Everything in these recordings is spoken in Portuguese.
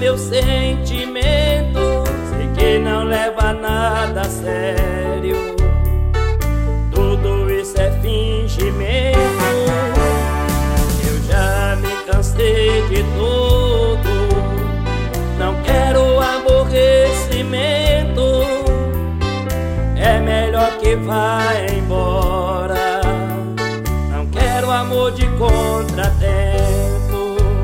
meu sentimento. Sei que não leva nada a sério, tudo isso é fingimento. Eu já me cansei de tudo, não quero aborrecimento. É melhor que vá embora, não quero amor de contratempo.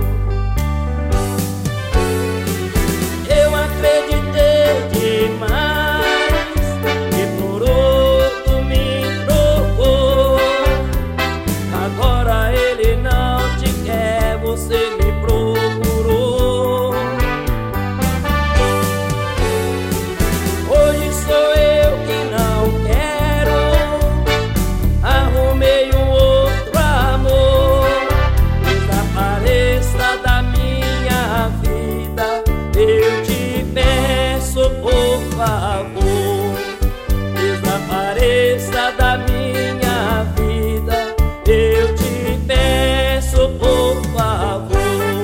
Eu acreditei demais e por outro me trocou. Agora ele não te quer, você me procurou. Hoje sou eu que não quero, arrumei um outro amor. Desapareça da minha vida, eu te peço por favor. Desapareça da minha vida, eu te peço por favor.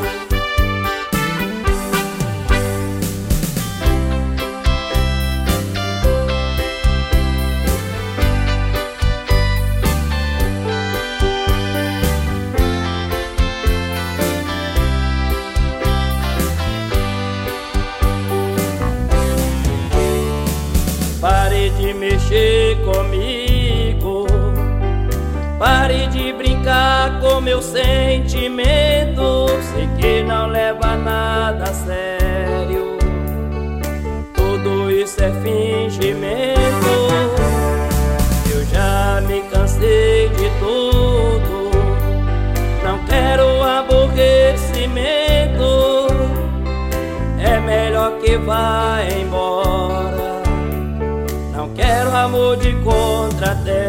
Pare de mexer comigo, pare de brincar com meu sentimento. Sei que não leva nada a sério, tudo isso é fingimento. Eu já me cansei de tudo, não quero aborrecimento. É melhor que vá embora, não quero amor de contratempo.